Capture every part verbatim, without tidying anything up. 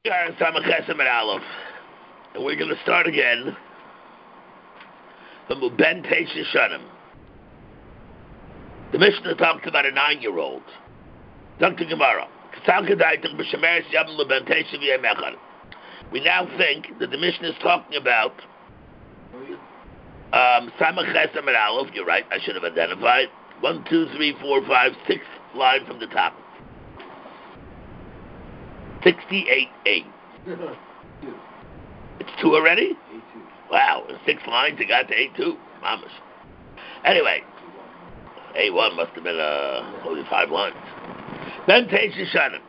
And we're going to start again from Ben Teisha Shanim. The Mishnah talks about a nine-year-old. Doctor Gemara. We now think that the Mishnah is talking about um, Samach Chesem and Aleph. You're right, I should have identified. One, two, three, four, five, six line from the top. sixty-eight A. It's two already? Wow, in six lines it got to A two. Mamash. Anyway, A one must have been uh, only five lines. Ben Teisha Shanim.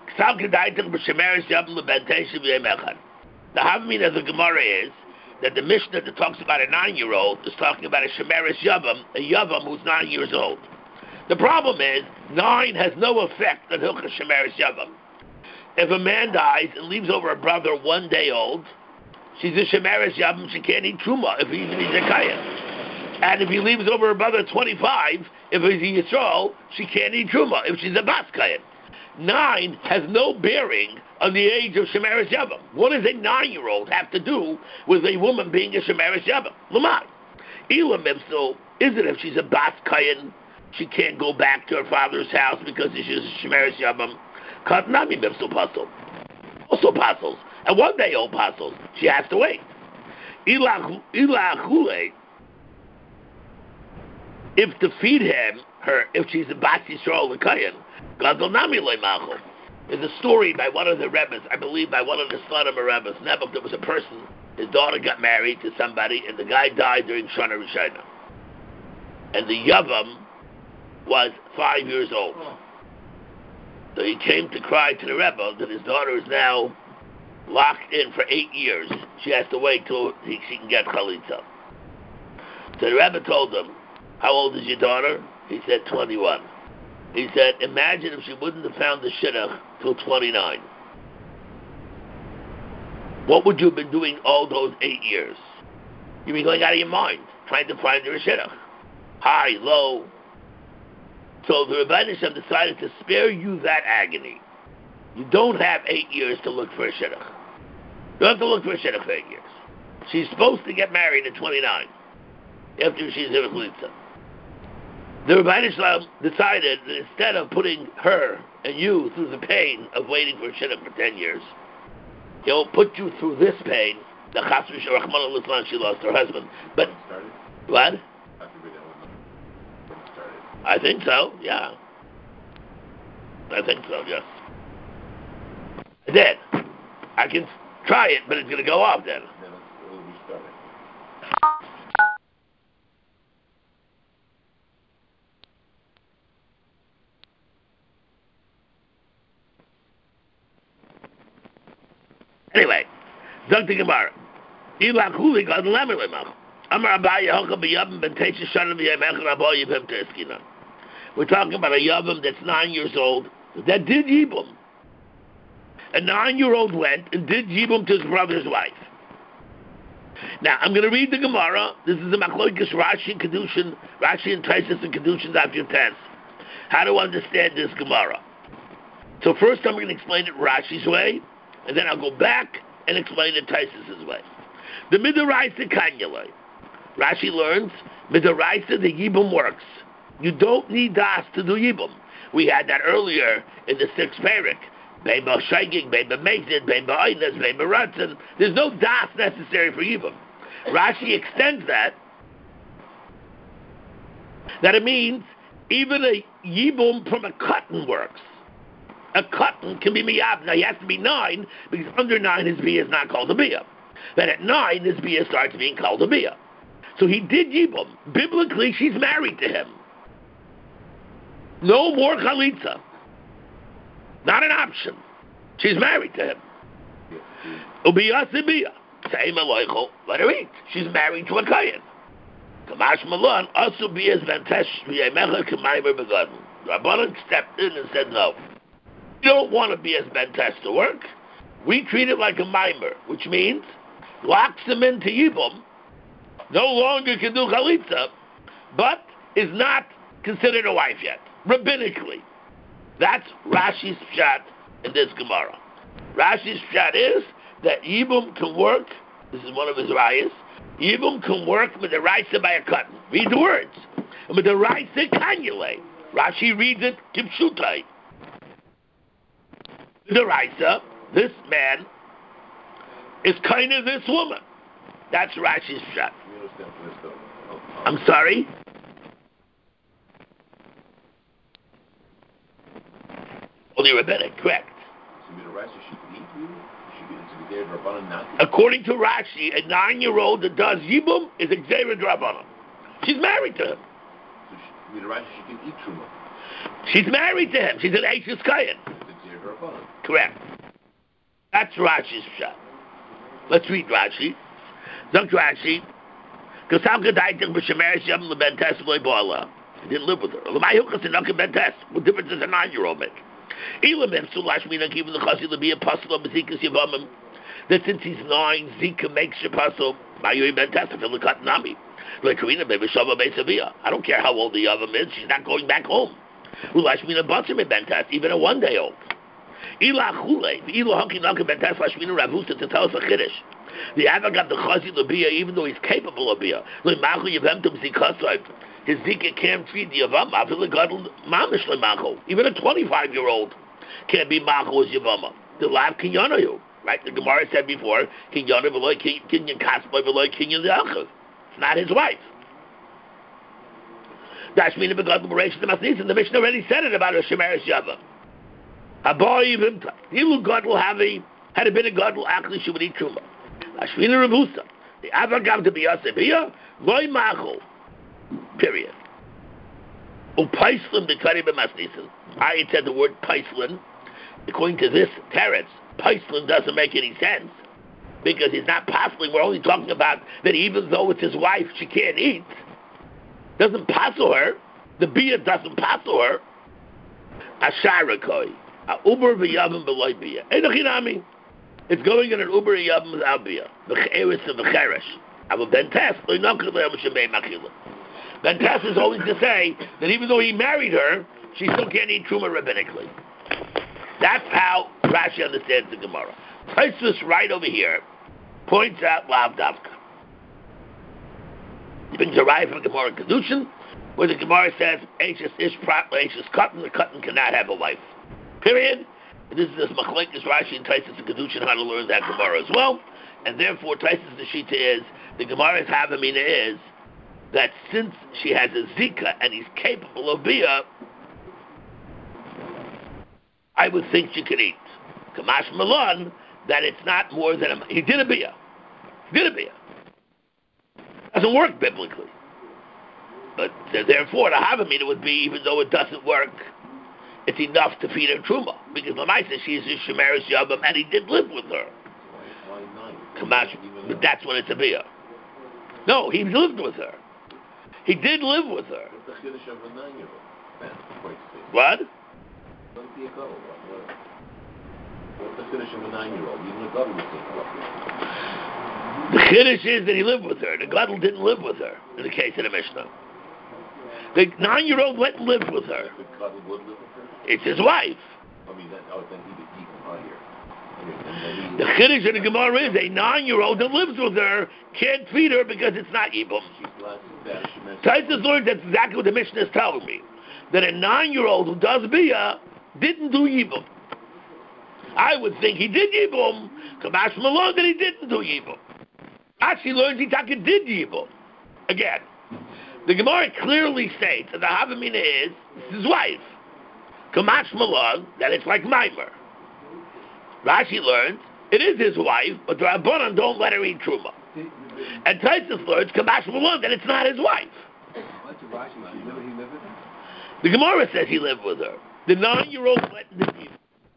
The Havmin of the Gemara is that the Mishnah that talks about a nine-year-old is talking about a Shemeres Yavam, a Yavam who's nine years old. The problem is, nine has no effect on Hilchah Shemeres Yavam. If a man dies and leaves over a brother one day old, she's a Shemeres Yavam, she can't eat Truma if he's a Kayan. And if he leaves over a brother twenty-five, if he's a Yisrael, she can't eat Truma if she's a Bas Kayan. Nine has no bearing on the age of Shemeres Yavam. What does a nine-year-old have to do with a woman being a Shemeres Yavam? Lamai. Elam Mimsel, is it if she's a Bas Kayan, she can't go back to her father's house because she's a Shemeres Yavam? Katnami Mimsel Pasul. Also Pasuls. And one day old Pasuls. She has to wait. Ilachule, if to feed him, her, if she's a Bas Yisrael Kayan, there's a story by one of the Rebbes, I believe by one of the Sladim Rebbes, Nebuch, there was a person, his daughter got married to somebody, and the guy died during Shana Rishona. And the Yavam was five years old. So he came to cry to the Rebbe that his daughter is now locked in for eight years. She has to wait till he, she can get Chalitza. So the Rebbe told him, how old is your daughter? He said, twenty-one. He said, imagine if she wouldn't have found the shidduch till twenty-nine. What would you have been doing all those eight years? You'd be going out of your mind, trying to find her a shidduch. High, low. So the Rebbeinu Shem decided to spare you that agony. You don't have eight years to look for a shidduch. You don't have to look for a shidduch for eight years. She's supposed to get married at twenty-nine, after she's in a chalitza. The Rebbeinu Shalom decided that instead of putting her and you through the pain of waiting for a shidduch for ten years, he'll put you through this pain. The Chas v'Shalom Rachmana Litzlan, she lost her husband. But what? I think so. Yeah. I think so. Yes. I did. I can try it, but it's going to go off then. Anyway, Doctor Gemara. Ilak Huli got lemon lemach. Amar Abaye Hoka b'Yavam ben Teisha Shanim v'Yemech Raboy Yivim Teskina. We're talking about a Yavam that's nine years old that did Yibum. A nine-year-old went and did Yibum to his brother's wife. Now, I'm going to read the Gemara. This is the Machloikis Rashi and Kedushin, Rashi and Taisus and Kedushin Daf Tes. How to understand this Gemara. So first I'm going to explain it Rashi's way, and then I'll go back and explain it Taisus' way. The Midoraisa Kanyalai. Rashi learns, Midoraisa, the Yibum works. You don't need Das to do Yibum. We had that earlier in the sixth parak. Beba Shaygig, Beba Mezid, Beba Einas, Beba Ratzin. There's no Das necessary for Yibum. Rashi extends that, that it means even a Yibum from a cotton works. A cotton can be Miyab. Now, he has to be nine, because under nine his Biyah is not called a Biyah. Then at nine his Biyah starts being called a Biyah. So he did Yibum. Biblically, she's married to him. No more Chalitza. Not an option. She's married to him. Ubiyah Sibiyah. Same aloichel. Let her eat. She's married to a Kayan. Kamash Malon, also Biyah's Vantesh, Biyamecha Kamaimer Begadon. Rabbanan stepped in and said no. You don't want to be as Vantesh to work. We treat it like a mimer, which means locks him into Yibum, no longer can do Chalitza, but is not considered a wife yet, rabbinically. That's Rashi's pshat in this Gemara. Rashi's shot is that Yibum can work. This is one of his rayas. Yibum can work with the raisa by a cotton. Read the words. And with the raisa cannulate. Rashi reads it kipshutai. With the raisa, this man is kind of this woman. That's Rashi's shot. I'm sorry? Only rabbinic, correct. According to Rashi, a nine-year-old that does Yibum is a Gzeira Drabanan. She's married to him. She's married to him. She's an Eishes Kayan. Correct. That's Rashi's shot. Let's read Rashi. Zok Rashi. He didn't live with her. What difference does a nine-year-old make? That since he's nine, Zika makes Shapaso. I don't care how old the Yavam is, she's not going back home. Even a one day old. To tell us a Kiddush. The Avak got the Chazi Labia, even though he's capable of Bia. His Zika can't feed the Yavam. Even a twenty-five year old can't be Macho as Yavama. The Lav Kinyanayu. Right? The Gemara said before, Kinyana Veloy Kinyan Kaspa Veloy Kinyan Yachav. It's not his wife. Dashmina Begad Liberation the Masnis, and the Mishnah already said it about a Shemeres Yavam. Aboy Vimta. Ilu Gadol have a had it been a Gadol actually she would eat Truma. Dashmina Revusa. The Avagav to be Yasebia, Loy Macho. Period. Upaislin the Kari B'Masnisin. I said the word Paislin. According to this teretz, Paislin doesn't make any sense because he's not passing. We're only talking about that even though it's his wife, she can't eat. Doesn't passel her. The bia doesn't passel her. Asharakoi. A uber v'yavim b'loy bia. Einochinami. It's going in an uber v'yavim without bia. V'cheres and v'cheresh. I will ben test. Ben test is always to say that even though he married her, she still can't eat truma rabbinically. That's how Rashi understands the Gemara. Tosfos right over here points out Lav Davka. He brings a raya from Gemara Kedushin, where the Gemara says, Eishes ish prat, Eishes katan, the katan cannot have a wife. Period. And this is this Machlekes Rashi and Tosfos and Kedushin how to learn that Gemara as well. And therefore, Tosfos the Shita is, the Gemara's Havamina is, that since she has a Zika and he's capable of Bia, I would think she could eat. Kamash Malon, that it's not more than a... He did a Bia. He did a Bia. Doesn't work biblically. But uh, therefore, the Havamina would be, even though it doesn't work, it's enough to feed her Truma. Because Lamaisa, she is a Shemeres Yavam, and he did live with her. Kamash, but that's when it's a Bia. No, he lived with her. He did live with her. What? The Kiddush of a nine-year-old, even the Gadol was thinking about it. The Kiddush is that he lived with her. The Gadol didn't live with her, in the case of the Mishnah. The nine-year-old went and lived with her. The Gadol would live with her? It's his wife. I mean, that, oh, then he would eat from here. The Kiddush of the Gemara is a nine-year-old that lives with her can't feed her because it's not Yibum. Tosfos learned that's exactly what the Mishnah is telling me. That a nine-year-old who does Bia didn't do Yibum. I would think he did Yibum. Kamash Malon that he didn't do Yibum. Actually learns he taka did Yibum. Again, the Gemara clearly states that the Havamina is his wife. Kamash Malon that it's like Maimer. Rashi learns it is his wife, but the Rabbanan don't let her eat Truma. And Tosfos learns Kamash Malon that it's not his wife. The Gemara says he lived with her. The nine-year-old went into Yibum.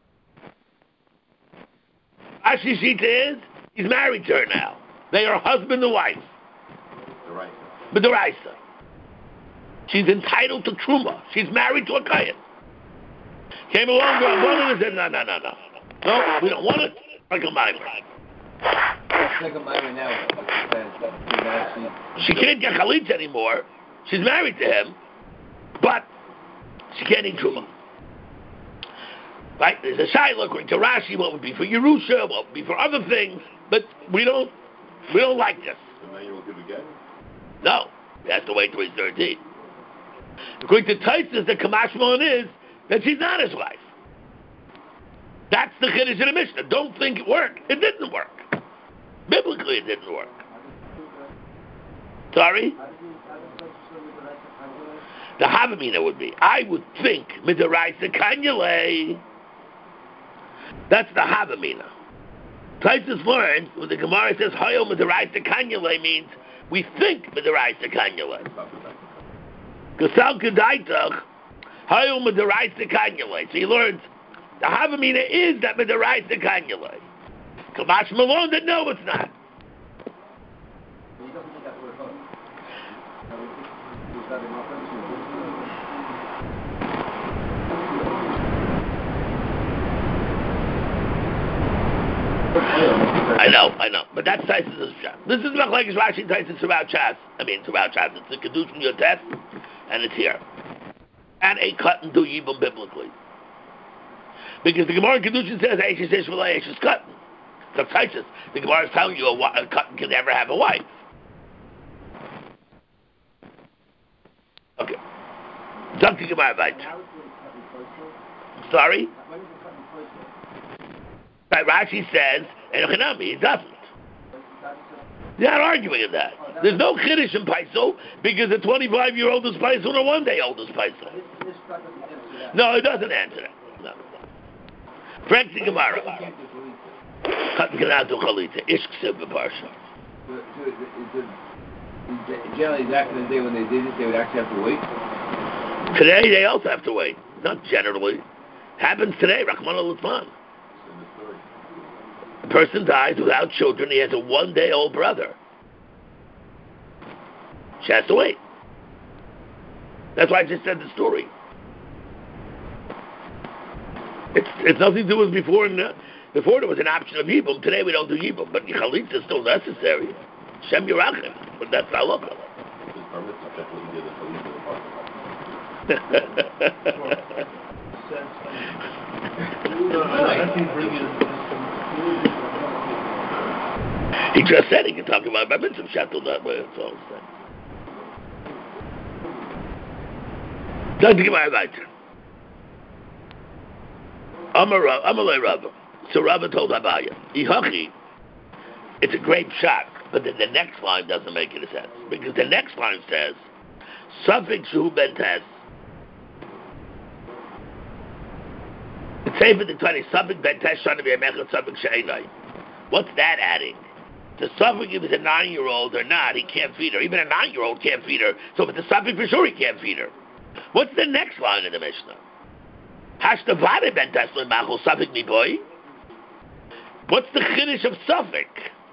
Rashi Shita is, he's married to her now. They are husband and wife. But the Raisa. She's entitled to Truma. She's married to a Kayan. Came along to Rabbanan and said, no, no, no, no. No, we don't want it. Like a minor. Like a minor now. She can't get Chalitza anymore. She's married to him. But she can't eat Truma. Right? There's a Shiloh according to Rashi, what would be for Yerusha, what would be for other things, but we don't we don't like this. The nine-year-old give again? No. He has to wait till he's thirteen. According to Taisus, the Kamashmon is that she's not his wife. That's the Kiddush in the Mishnah. Don't think it worked. It didn't work. Biblically, it didn't work. Sorry? The Havamina would be. I would think Midaraisa Kanyale. That's the Havamina. Taisus learned when the Gemara says Hayo Midaraisa Kanyale means we think Midaraisa Kanyale. Gasal Kedaitach Hayo Midaraisa Kanyale. So he learns the Havamina is that Midaraisa Kanyale. Kamash Malone that no, it's not. I know, I know, but that's Taisus' shot. This is not like Rashi Taisus throughout Chas. I mean, throughout Chas. It's the Kedusha in your test, and it's here. And a cut and do Yibum biblically. Because the Gemara in Kedusha says, Eishes Ish V'lai Eishes Cut. So Taisus, the Gemara is telling you a, a cut can never have a wife. Okay. Talk to Gemara about Sorry? Right, Rashi says, Enochinami, it doesn't. They're not arguing in that. There's no Kiddush in Paisel because a twenty-five-year-old is Paisel and a one-day-old is Paisel. No, it doesn't answer that. No. Frank the Gemara. Cutting it out to Chalita. Ishk Sib Parsha. Generally, back in the day when they did it, they would actually have to wait? Today, they also have to wait. Not generally. Happens today, Rahman al-Uthman. A person dies without children. He has a one-day-old brother. She has to wait. That's why I just said the story. It's it's nothing to do with before. And, uh, before there was an option of Yibum. Today we don't do Yibum, but Chalitza is still necessary. Shem Yerachim, but that's halacha. His permit to check what he did in He just said he can talk about my mitzvah shattel that way. That's all I'm saying. Don't think about it. Amalei Rabba. So Rabba told Abaya, Ihachi, it's a great shot, but then the next line doesn't make any sense. Because the next line says, Suffolk Shu Bentes. It's safe in the twenty, Suffolk Bentes Shana B'Yamechot Suffolk She'enai. What's that adding? The Suffolk, if it's a nine-year-old or not, he can't feed her. Even a nine-year-old can't feed her. So if it's a Suffolk, for sure he can't feed her. What's the next line in the Mishnah? Hashtavade Bentes L'Machol Suffolk Mi Boy. What's the Chiddush of Suffolk?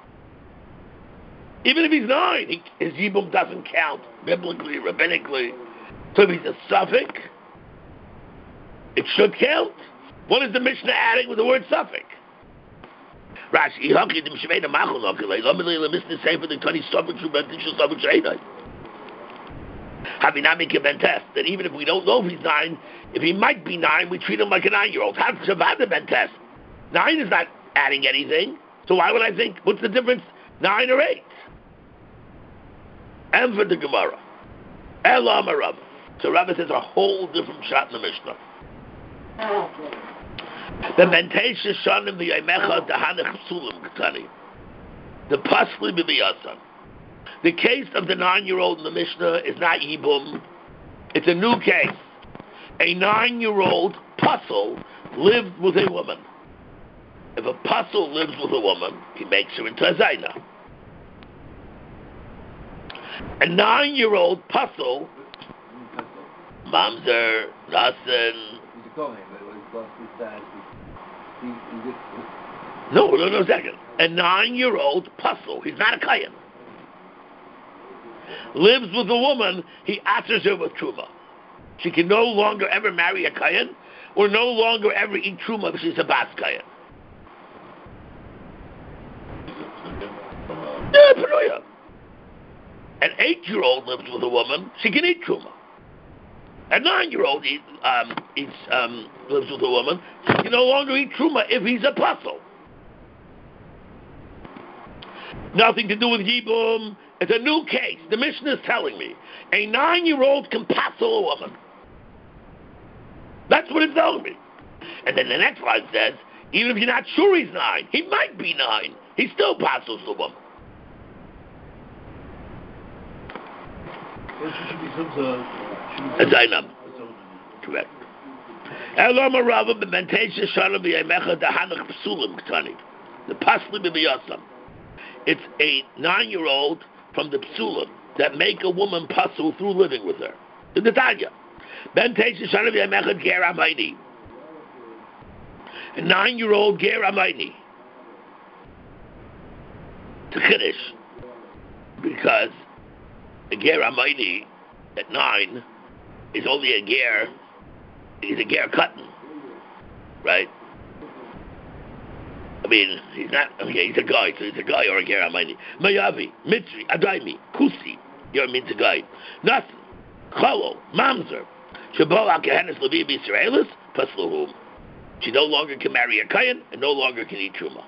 Even if he's nine, he, his Yibum doesn't count biblically, rabbinically. So if he's a Suffolk, it should count. What is the Mishnah adding with the word Suffolk? Rashi, Ihachi Dim Shemei Namachol Nokelei, Lomeli Lemisne Sefer the twenty Suffolk Shubentishul Suffolk Sheinai. Havinami Kibentes, that even if we don't know if he's nine, if he might be nine, we treat him like a nine-year-old. Have Shavada Bentes. Nine is not adding anything, so why would I think, what's the difference, nine or eight? And for the Gemara, Elam Rav. So Rav says a whole different shot in the Mishnah. The Mentesha Shanim the Yemecha Dahanach Sulam Ketani. The Pasli Bibiyasan. The case of the nine-year-old in the Mishnah is not Yibum. It's a new case. A nine-year-old puzzle lived with a woman. If a puzzle lives with a woman, he makes her into a Zaina. A nine-year-old puzzle, Mamzer, Nasan. No, no, no, second. A nine-year-old puzzle, he's not a Kayan. Lives with a woman, he answers her with Truma. She can no longer ever marry a Kayan, or no longer ever eat Truma if she's a Bas Kayan. Yeah, Peruya. An eight-year-old lives with a woman, she can eat Truma. A nine-year-old eat, um, eats, um, lives with a woman. So he can no longer eat truma if he's a puzzle. Nothing to do with Yibum. It's a new case. The Mishnah is telling me a nine-year-old can puzzle a woman. That's what it's telling me. And then the next line says, even if you're not sure he's nine, he might be nine. He still puzzles the woman. A Zainab. Correct. The Pasli B'Yasam. It's a nine-year-old from the Psulim that make a woman puzzle through living with her. The Netanya. Ben Teisha Shana B'Yamechad Ger Amayni. A nine-year-old Ger Amayni. To Kiddush. Because a Ger Amayni at nine is only a Ger, he's a Ger Katan. Right? I mean, he's not, okay, he's a guy, so he's a guy or a Ger Amayni. Mayavi, Mitzri, Adaimi, Kusi, you're a Mitzri guy. Nothing. Chalo, Mamzer. Shaboa Kehenis Levi B'Yisraelis, Pasluhum. She no longer can marry a Kayan and no longer can eat Truma.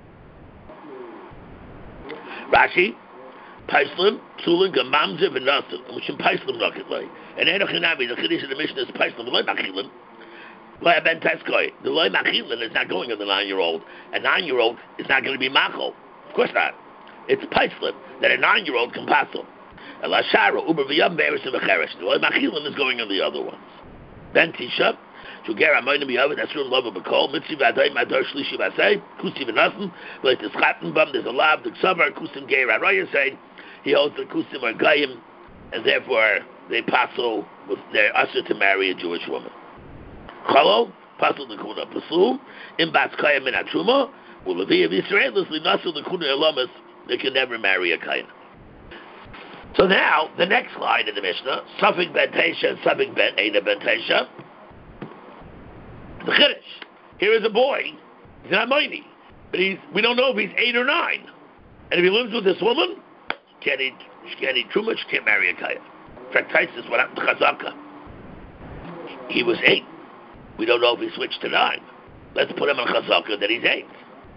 Rashi, Paislim, Psulin, Gamamzer, V'Nasim, and Mishim Paislim Nakitli. And Enoch Hanabi, the Chiddush of the Mishnah is Paislim, V'Loi Machilin. Loi Ben Teskoi. The Loi Machilin is not going on the nine-year-old. A nine-year-old is not going to be Machol. Of course not. It's Paislim that a nine-year-old can pass them. And Lashara, Uber V'Yam Beres and V'Cheresh. The Loi Machilin is going on the other ones. Ben Tisha, Shugera Amoyna B'Yavid, Asrun Lova B'Kol, Mitzi V'Adai, Madar Shlishi V'Asei, Kusi V'Nasim, V'Leit Eschatenbam, there's a law of the Ksavar, Kusim Geir Arroya saying, he holds the Kusim or Gayim, and therefore they passel, they're usher to marry a Jewish woman. Chalo, passel the Kuna Pasul, in Bats Kayim in Atruma, Ulevi of Israelis, Linasul the Kuna Elamas, they can never marry a Kayan. So now, the next line in the Mishnah, Sufik Ben Teisha and Sufik Ben Eina Ben Teisha, the Chiddush. Here is a boy, he's not mighty, but he's, we don't know if he's eight or nine. And if he lives with this woman, can't eat, she can't eat Truma, she can't marry a Kayan. In fact, Taisus, what happened to Chazaka? He was eight. We don't know if he switched to nine. Let's put him on Chazaka that he's eight.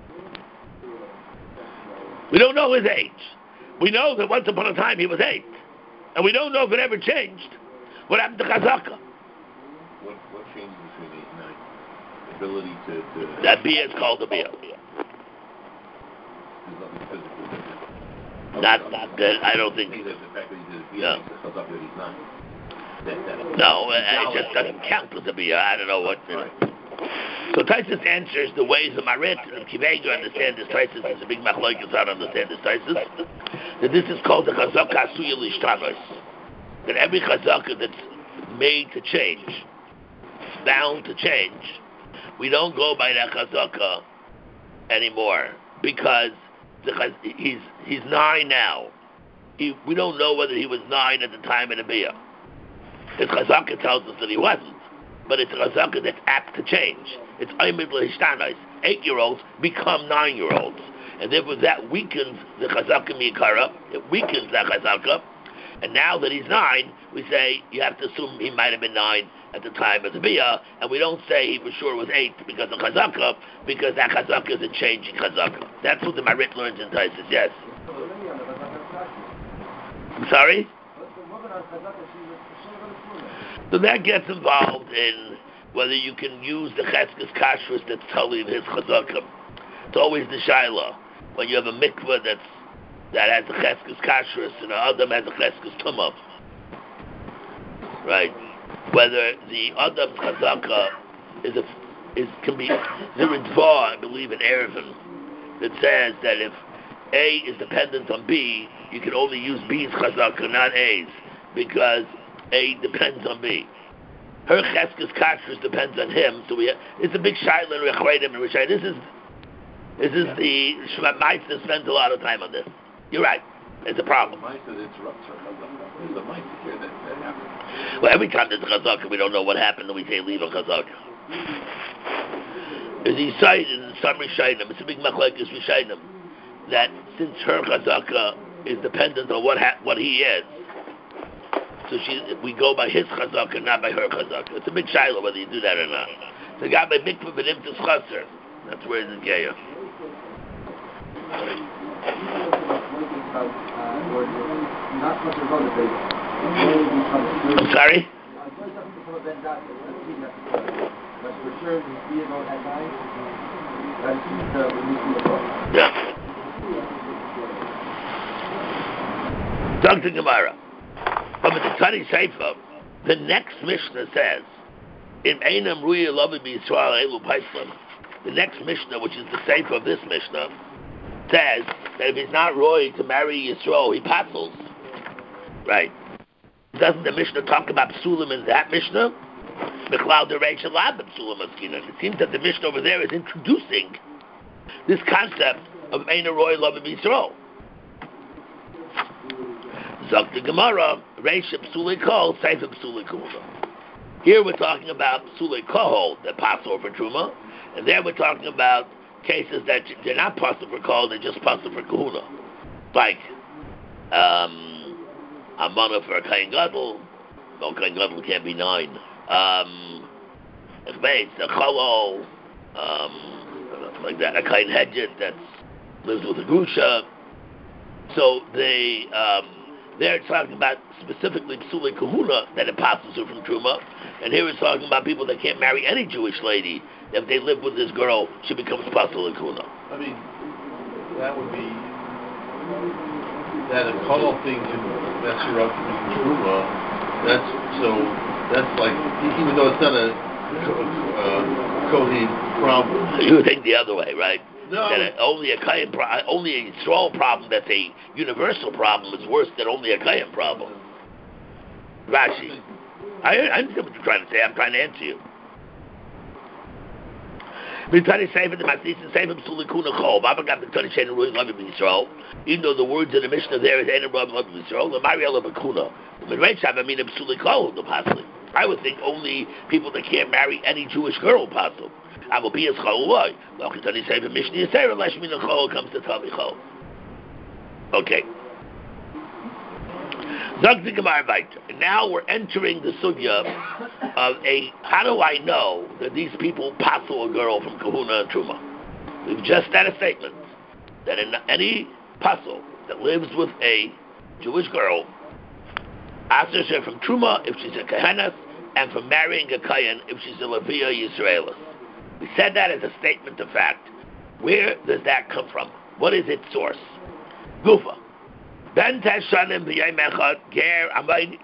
We don't know his age. We know that once upon a time he was eight. And we don't know if it ever changed. What happened to Chazaka? What, what changes between eight and nine? The ability to... to that bia is called a bia. There's nothing physical different. Not, not that, I don't think... The fact that he did a bia No. makes it Chazaka that he's nine. That, that, No, it, it just doesn't count as a bia. I don't know what... You know. So Taisus answers the ways of Marit, and Kivega understand this Taisus is a big machlokes out understand this Taisus, that this is called the Chazaka Asuya Lishtanos. That every Chazaka that's made to change, bound to change, we don't go by that Chazaka anymore, because the, he's he's nine now. He, we don't know whether he was nine at the time of the Bia. His Chazaka tells us that he wasn't. But it's a chazaka that's apt to change. It's aimid lehishtanos. Eight-year-olds become nine-year-olds, and therefore that weakens the chazaka mikara. It weakens that chazaka, and now that he's nine, we say you have to assume he might have been nine at the time of the bia, and we don't say he for sure was eight because of chazaka, because that chazaka is a changing chazaka. That's what the Marit learns in Taisus. Yes. I'm sorry. So that gets involved in whether you can use the cheskes kashrus that's totally in his chazakah. It's always the shaila. When you have a mikveh that's, that has a cheskes kashrus and the adam has a cheskes tumah. Right? Whether the adam's chazakah is a, is, can be, there is dvar, I believe in Erevin, that says that if A is dependent on B, you can only use B's chazakah, not A's, because A depends on B. Her cheskes kashrus depends on him, so we have, it's a big shaila and rechreidim and rishai. This is this is the Shema Meister spends a lot of time on this. You're right. It's a problem. Meister interrupts her chazaka. There's a Meister here that, that happens. Well, every time there's a chazaka, we don't know what happened, and we say leave a chazaka. As he cited in some rishainim, it's a big machlekes rishainim, that since her chazaka is dependent on what ha- what he is, So she, we go by his chazaka, not by her chazaka. It's a big shiloh whether you do that or not. The guy by mikvah v'nim tischaser. That's where it's geya. I'm sorry? Yeah. Doctor Gemara. But with the Tani Seifa, the next Mishnah says, in Einam Ruya Lovi B'Yisrael Elu Paislam, the next Mishnah, which is the Seifa of this Mishnah, says that if he's not roy to marry Yisrael, he passels. Right. Doesn't the Mishnah talk about Psulim in that Mishnah? It seems that the Mishnah over there is introducing this concept of Ein Roy Love Yisrael. Zok the Gemara, Reish Psuli Kol, Seif Psuli Kahuna. Here we're talking about Psuli Kol, the Passover for Truma, and there we're talking about cases that they're not possible for Kol, they're just possible for Kahuna. Like, um, a mana for a Kain Gadol, no Kain Gadol can't be nine. Um, a Cholo, um, like that, a Kain Hedget that lives with a Grusha. So they, um, they're talking about specifically Psuli Kahuna, that it passes her from Truma, and here it's talking about people that can't marry any Jewish lady. If they live with this girl, she becomes Psuli Kahuna. I mean, that would be, that a call thing can mess her up in Truma. That's, so, that's like, even though it's not a uh, Kohen problem. You think the other way, right? No. That a, only a Kayan pro- only a Yisrael problem that's a universal problem is worse than only a Kayan problem. Rashi. I, I understand what you're trying to say. I'm trying to answer you. Even though the words in the Mishnah there is Ein Rav Love Yisrael, the Mariel of Akuna. I would think only people that can't marry any Jewish girl possible. I will be as Chaloi. Comes to Tavi Chol. Okay. Now we're entering the sugya of a, how do I know that these people passel a girl from Kahuna and Truma? We've just had a statement that in any passel that lives with a Jewish girl, asks her from Truma if she's a Kahanas, and from marrying a Kayan if she's a Levia Yisraelis. We said that as a statement of fact. Where does that come from? What is its source? Gufa. Ben Tashanim b'yayim echad ger amayni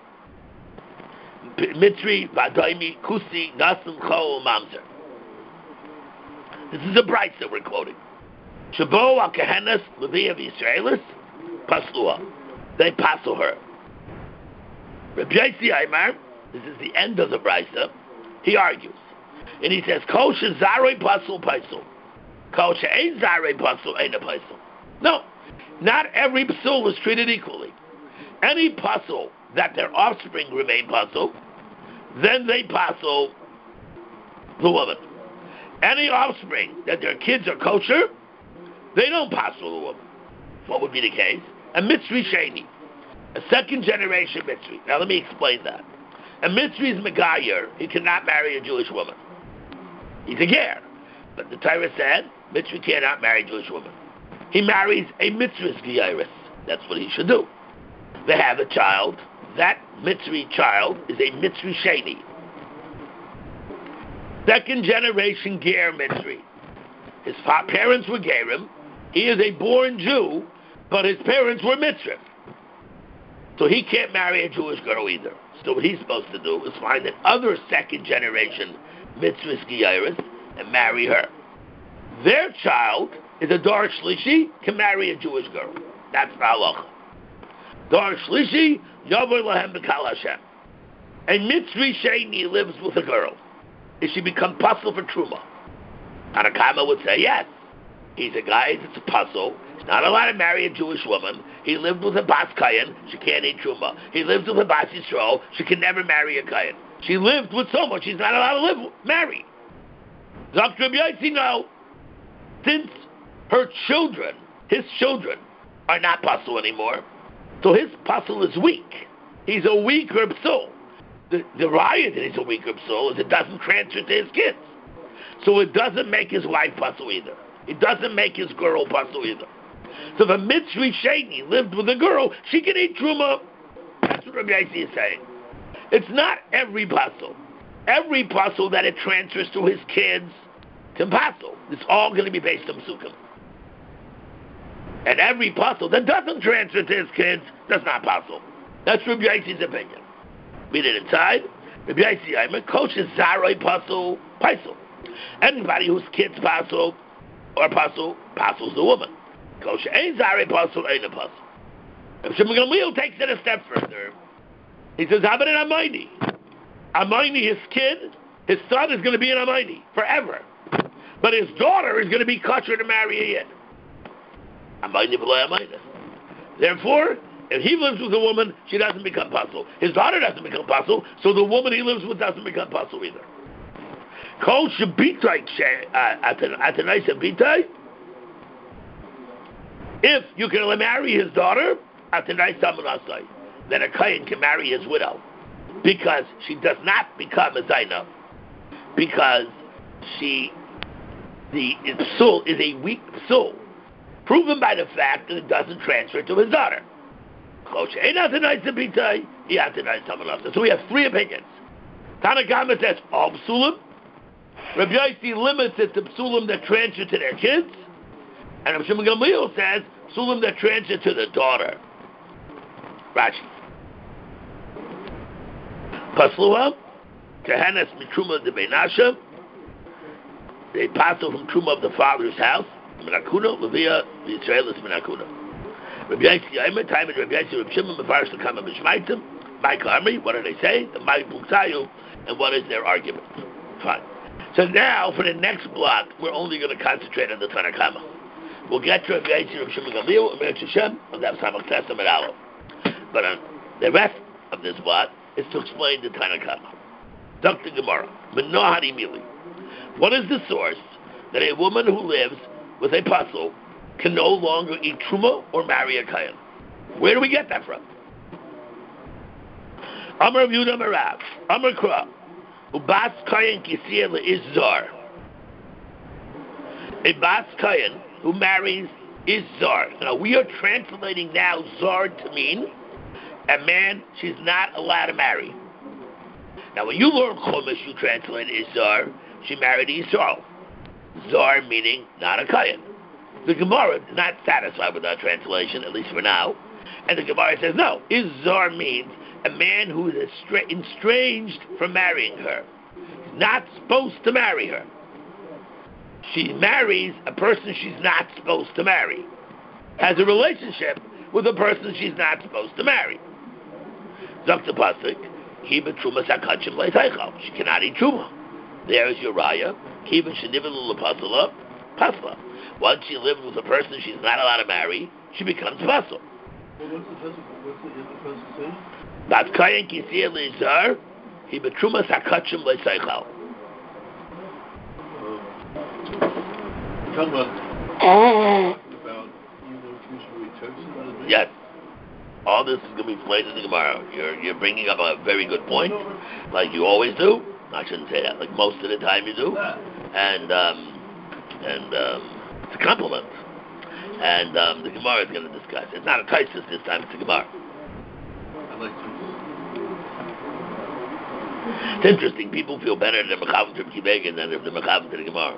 Mitzri v'adaymi kusi nasim chol mamzer. This is a bright that we're quoting. Shabo al-kehenas Levia Yisraelis paslua. They passel her. Rabbi Yossi Aymar, this is the end of the brisa. He argues, and he says, "Kol shezarei pasul pasul, kol she'ein zarei pasul ein a pasul." No, not every pasul is treated equally. Any pasul that their offspring remain pasul, then they pasul the woman. Any offspring that their kids are kosher, they don't pasul the woman. What would be the case? A mitzri sheni, a second generation mitzri. Now let me explain that. A mitzri is megayer. He cannot marry a Jewish woman. He's a ger. But the Torah said, mitzri cannot marry a Jewish woman. He marries a mitzvah's geiris. That's what he should do. They have a child. That mitzri child is a mitzri sheni. Second generation ger mitzri. His fa- parents were gerim. He is a born Jew, but his parents were mitzvah. So he can't marry a Jewish girl either. So what he's supposed to do is find another second generation mitzvah's geiris and marry her. Their child is a Dor Shlishi, can marry a Jewish girl. That's the halacha. Dor Shlishi, Yavor Lahem B'Kal Hashem. A Mitzri Sheni lives with a girl. Is she become pasul for Truma? Anakama would say yes. He's a guy that's a pasul. He's not allowed to marry a Jewish woman. He lived with a Bas Kayan. She can't eat Truma. He lives with a Bas Yisrael. She can never marry a Kayan. She lived with someone she's not allowed to live with, marry. Doctor Rabbi Yossi, no. Since her children, his children, are not pasul anymore, so his pasul is weak. he's a weaker psul. The, the riot that he's a weaker psul is it doesn't transfer to his kids. So it doesn't make his wife pasul either. It doesn't make his girl pasul either. So if a Mitzri Sheni lived with a girl, she can eat Truma. That's what Rabbi Yossi is saying. It's not every pasul. Every pasul that it transfers to his kids to pasul. It's all going to be based on Sukkim. And every pasul that doesn't transfer to his kids does not pasul. That's Rabbi Yossi's opinion. Read it inside. Rabbi Yossi Aimer, kosher zaroi pasul, pasul. Anybody whose kids pasul or pasul, pasul's the woman. Kosher ain't zaroi pasul, ain't a pasul. If Shimon Gamliel takes it a step further, he says, how about an Amayni? Amayni, his kid, his son is going to be an Amayni forever. But his daughter is going to be kosher to marry a Yid. Amayni v'lo Amayni. Therefore, if he lives with a woman, she doesn't become pasul. His daughter doesn't become pasul, so the woman he lives with doesn't become pasul either. Kol shebitai atanai shebitai. If you can marry his daughter, atanai samunasai, then a kohen can marry his widow, because she does not become a zaina, because she, the psul is a weak psul, proven by the fact that it doesn't transfer to his daughter. So we have three opinions. Tanakama says all psulim. Rabbi Yossi limits it to psulim that transfer to their kids, and Rabbi Shimon Gamliel says psulim that transfer to the daughter. Rashi. Pasluha, Kehanas mitruma de Benasha. They pass from truma of the father's house. Menakuna, Levia, Yisrael is Menakuna. Rabbi Yossi Aimer, time and Rabbi Yossi, Rabbi Shimon, Mefarish to come and Bishmaitim. My Karmi, what do they say? And my Buktayu, and what is their argument? Fine. So now, for the next block, we're only going to concentrate on the Tanakama. We'll get to Rabbi Yossi, Rabbi Shimon Gamliel, and Rabbi Hashem, and that's Samach Tesam and Aleph. But on the rest of this block is to explain the Tanakama. Doctor Gemara, Menohari Mili. What is the source that a woman who lives with a pasul can no longer eat truma or marry a kohen? Where do we get that from? Amar Yehuda Marav, Amar Kra, Ubas kohen kisir le'izzar. A bas kohen who marries is zar. Now we are translating now zar to mean a man she's not allowed to marry. Now when you learn Chumash, you translate is zar. She married Yisrael. Zar meaning not a kohen. The Gemara is not satisfied with that translation, at least for now. And the Gemara says, no, Izar means a man who is estra- estranged from marrying her. He's not supposed to marry her. She marries a person she's not supposed to marry. Has a relationship with a person she's not supposed to marry. Zakta Pasik, Kiba Truma Sakachim Leitaichal. She cannot eat Truma. There is Uriah. Kiba Shanivalu Pasala, Pasla. Once she lives with a person she's not allowed to marry, she becomes pasul. Well, what's the pasuk? What's the in the pasuk say? Bat kayin kisir leizar, he betruma sakachim leisaychal. You're talking about about even if you should be chosen. Yes. All this is going to be explained in the Gemara. You're you're bringing up a very good point, like you always do. I shouldn't say that. Like most of the time you do, and um, and. Um, It's a compliment. And um, the Gemara is going to discuss. It's not a Taisus this time, it's a Gemara. I like to. It's interesting. People feel better than they're Mechavan to Kibegan than if they're Mechavan to the Gemara.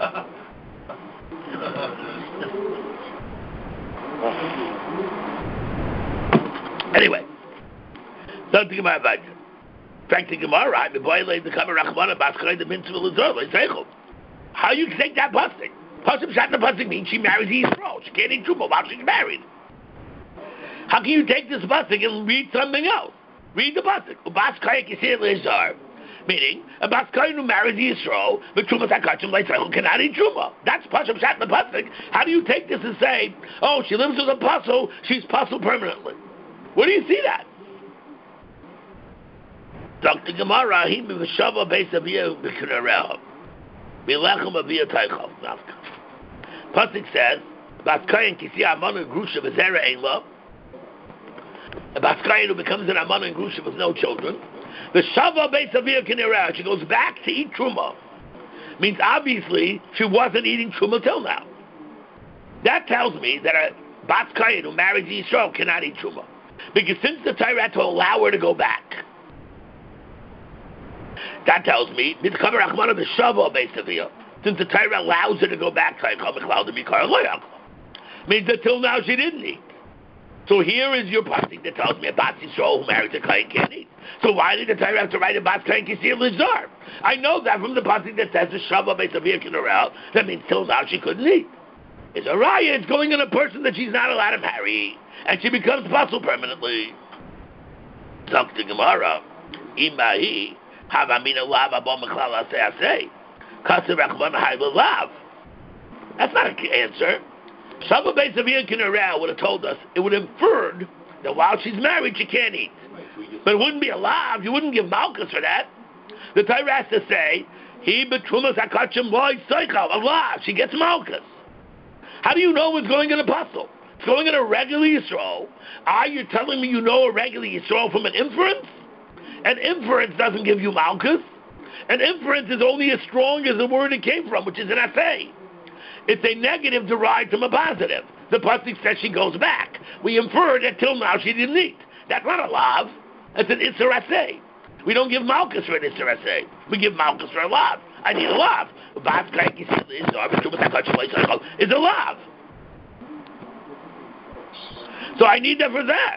Anyway. So the Gemara about it. In fact, the Gemara, right? The boy laid the cover Rachmana Baskar the Mitzvah Lazar. How you take that busting? Pasuk Shat Pasuk means she marries Yisrael. She can't eat Truma while she's married. How can you take this pasuk and read something else? Read the pasuk. Ubas Kayak Yisrael Lezar. Meaning, a Bas Kayan who marries Yisrael, but Truma Sakachim Leitzrel cannot eat Truma. That's Pasuk Shat Pasuk. How do you take this and say, oh, she lives with a pasul, she's pasul permanently? Where do you see that? Doctor Gemara, he b'shava beis aviyah b'knereh. B'lechem aviyah teichel. Pasuk says, Bas Kayan kisi amanu grusha v'zera ein lo. a Baskayin who becomes an Amana and Grusha with no children, the Shava Beis Avia Kinera, she goes back to eat Truma. Means obviously she wasn't eating Truma till now. That tells me that a Baskayin who married Yisrael cannot eat Truma. Because since the Torah had to allow her to go back, that tells me, since the Torah allows her to go back, means that till now she didn't eat. So here is your pasuk that tells me a Bat Yisrael who married a Kayin can't eat. So why did the Torah have to write a Bat Kayin Kisir Lizar? I know that from the pasuk that says the Shava Beis Avia Kinarel, that means till now she couldn't eat. It's a raya, it's going on a person that she's not allowed to marry, and she becomes puzzle permanently. Talk to Gemara, Imahi, Havamina Lav Abba Meklala Say Kasir Rachman Hayla Lav. That's not an answer. Shava Beis Avia Kinarel would have told us, it would have inferred that while she's married, she can't eat. But it wouldn't be a lav, you wouldn't give Malchus for that. The Torah has to say, he betrumas hakachim loy soichal, a lav, she gets Malchus. How do you know what's going in a puzzle? It's going in a regular Yisrael. Are you telling me you know a regular Yisrael from an inference? An inference doesn't give you Malchus. An inference is only as strong as the word it came from, which is an essay. It's a negative derived from a positive. The pasuk says she goes back. We infer that till now she didn't eat. That's not a lav. That's an Isser Aseh. We don't give Malchus for an Isser Aseh. We give Malchus for a lav. I need a lav. Is a lav. So I need that for that.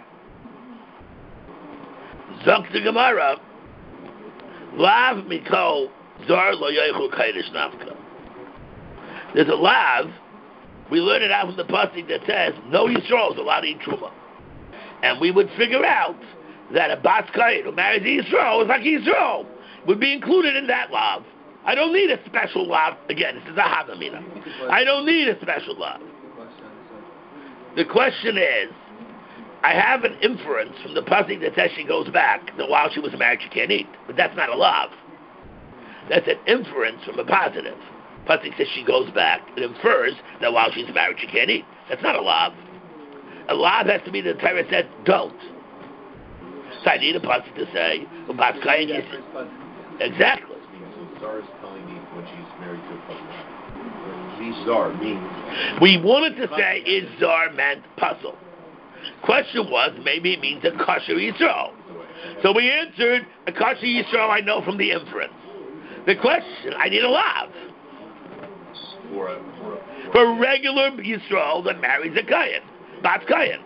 Zok the Gemara. Lav mikol zar lo yoichu kaidish nafka. There's a lav. We learn it out from the pasuk that says no Yisrael is allowed to eat truma, and we would figure out that a Bas Kayin who marries Yisrael is like Yisrael would be included in that lav. I don't need a special lav. Again, this is a havamina. I don't need a special lav. The question is, I have an inference from the pasuk that says she goes back that while she was married she can't eat, but that's not a lav. That's an inference from a positive. Pasuk says she goes back. It infers that while she's married she can't eat. That's not a lav. A lav has to be the Torah said don't. So I need a pasuk to say about Kayin. Exactly. So Zar is telling me when she's married to a puzzle. Zar means. We wanted to say is Zar meant puzzle. Question was maybe it means a kosher Yisrael. So we answered a kosher Yisrael I know from the inference. The question I need a lav. For a, for a, for for a regular Yisrael that marries a Kayin, Bat Kayin.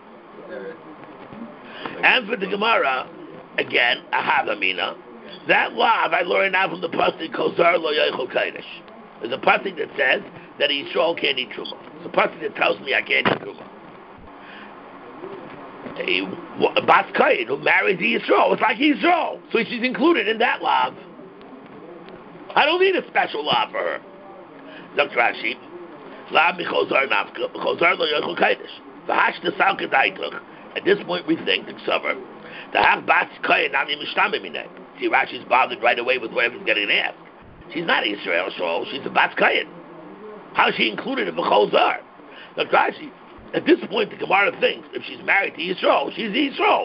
And for the Gemara, again, a Havamina. That lav I learned out from the pasuk Kozar lo yoichel kaidish. There's a pasuk that says that a Yisrael can't eat truma. It's a pasuk that tells me I can't eat truma. A, a Bat Kayin who marries a Yisrael, it's like Yisrael, so she's included in that lav. I don't need a special lav for her. Doctor Rashi, lav michozar nafka, michozar lo yochel kaidish. V'hash tesal kedaitach. At this point, we think the Ksavar, the Hach Bat Kayin nami mishtame minay. See, Rashi's bothered right away with whatever's getting asked. She's not Israel, so she's a Bat Kayin. How is she included in Michozar? Doctor Rashi, at this point, the Gemara thinks if she's married to Yisrael, she's Yisrael.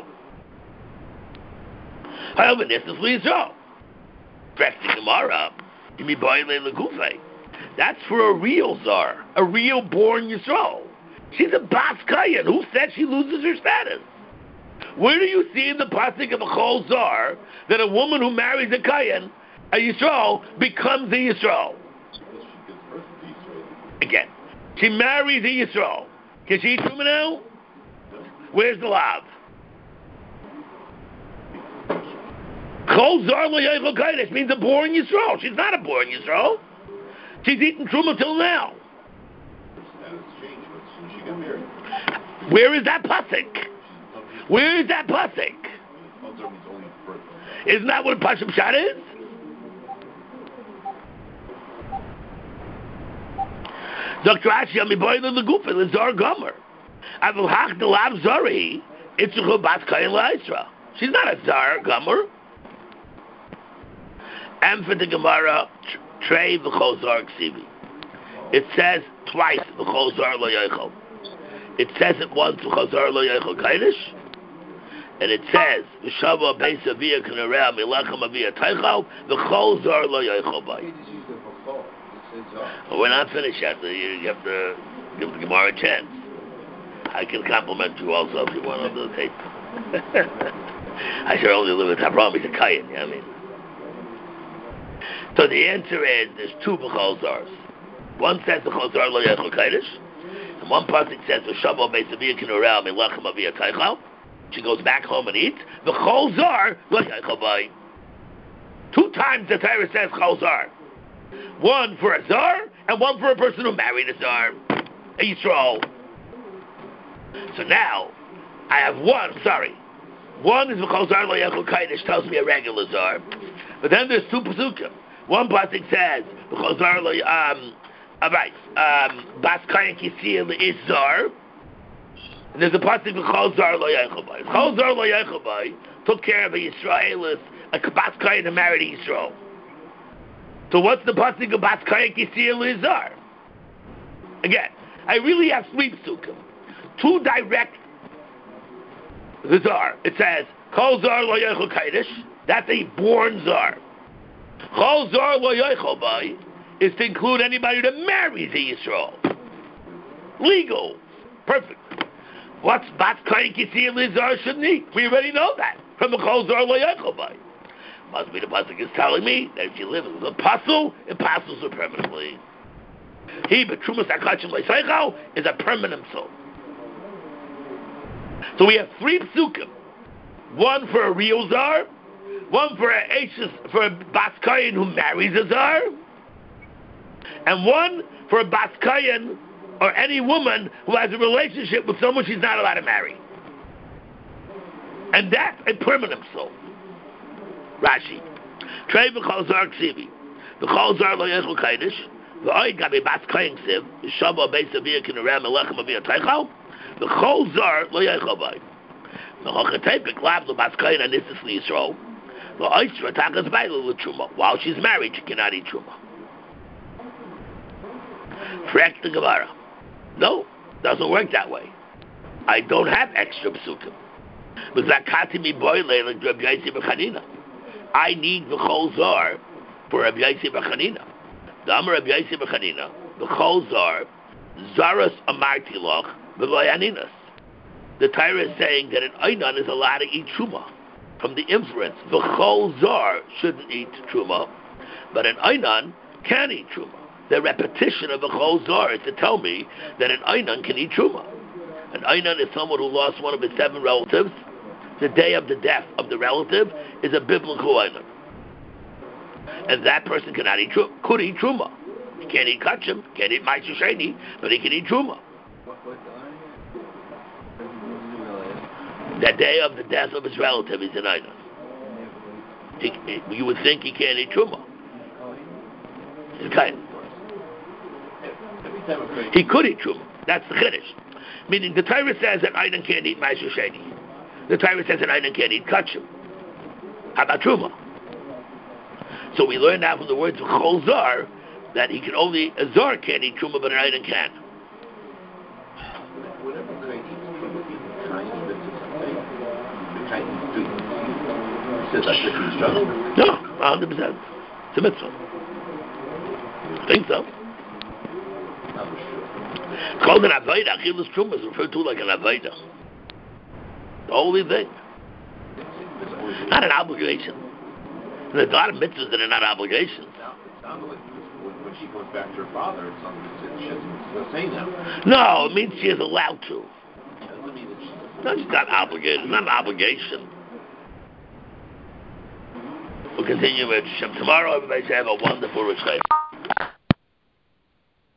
However, this is Yisrael. Press the Gemara, imi boile legufei. That's for a real Zar, a real born Yisrael. She's a Bas Kayin. Who said she loses her status? Where do you see in the pasuk of a Chol Zar that a woman who marries a Kayin, a Yisrael, becomes a Yisrael? Again, she marries a Yisrael. Can she eat truma now? Where's the lav? Chol Zar lo yochel kaidish means a born Yisrael. She's not a born Yisrael. She's eaten truma till now. Where is that pasuk? Where is that pasuk? Isn't that what Pashim Shad is? Doctor Ashi, I'm boy the Gufa, the Zar Gomer. I will hach the lav Zari. It's a Bat Kayin La'isra. She's not a Zar Gomer. And for the Gemara, Trey v'chol Zar Ksivi. It says twice v'chol Zar lo yochel. It says it once v'chol Zar lo yochel kaidish, and it says, "V'shava beis avia k'nereh milachem avia teichal v'chol zar lo yochel bay." Well, we're not finished yet. So you have to give the Gemara a chance. I can compliment you also if you want on the tape. I should only live with that problem. He's a kayan, you know what I mean? So the answer is there's two b'chol zars. One says b'chol zar lo yochel kaidish, and one pasuk says v'shava beis avia k'nereh milachem avia teichal. She goes back home and eats. The chol zar lo yochel bay. Two times the Torah says chol zar. One for a zar and one for a person who married a zar, a Yisrael. So now I have one. Sorry, one is v'chol zar lo yochel kaidish, tells me a regular zar, but then there's two pasukim. One pasuk says v'chol zar lo um, all right, um, bas kayan kisil is zar. And there's a pasuk v'chol zar lo yochel bay. Chol zar lo yochel bay took care of a Yisraelis, a bas kayan who married a Yisrael. So what's the pasuk of bas kayan kisil is zar? Again, I really have three pasukim. Two direct the zar. It says chol zar lo yochel kaidish. That's a born zar. Chol zar lo yochel bay is to include anybody that marries a Yisrael. Legal, perfect. What's bat kain kisil is zar shouldn't eat? We already know that from the chol zar lo yochel bay. Must be the pasuk is telling me that if you live with a pasul, it passes her permanently. He but trumas akachim leisaychal is a permanent soul. So we have three psukim. One for a real zar, one for a ashes, for a bas kayin who marries a zar, and one for a bas kayin or any woman who has a relationship with someone she's not allowed to marry. And that's a permanent soul. Rashi. Trei v'chol zar ksivi. V'chol zar lo yochel kaidish. V'oid gabi bas kayin ksiv. V'shava beis avia k'nereh melechem avia teichal. V'chol zar lo yochel bay. V'chol chetepik lav lo bas kayin anisis l'Yisrael. V'oisra takas bailu l'truma. While she's married, she cannot eat truma. Correct the Gemara. No, doesn't work that way. I don't have extra psukim. But zakati mi boile like Rabbi Yossi b'Chanina. I need v'chol zar for Rabbi Yossi b'Chanina. The Amar Rabbi Yossi b'Chanina, v'chol zar, zaras amarti loch v'loyaninas. The Torah is saying that an einan is allowed to eat truma. From the inference, v'chol zar shouldn't eat truma, but an einan can eat truma. The repetition of a chol zar is to tell me that an einan can eat truma. An einan is someone who lost one of his seven relatives. The day of the death of the relative is a biblical einan, and that person cannot eat truma. Could eat truma. He can't eat kachim, can't eat ma'aser sheni, but he can eat truma. The day of the death of his relative is an einan. He, he, you would think he can't eat truma. It's kind. He could eat truma. That's the chiddush. Meaning the Torah says that einan can't eat ma'aser sheni. The Torah says that einan can't eat kachim. How about truma? So we learn now from the words of chol zar that he can only a zar can't eat truma, but an einan can. No, one hundred percent. It's a mitzvah. I think so. It's called an avodah. Achilles truma is referred to like an avodah. The holy thing. Not an obligation. There's a lot of mitzvahs that are not obligations. When she goes back to her father, it's something she doesn't say now. No, it means she is allowed to. It doesn't mean that she's... No, she's not obligated. It's not an obligation. We'll continue with Shem tomorrow. Everybody should have a wonderful Rosh Hashanah.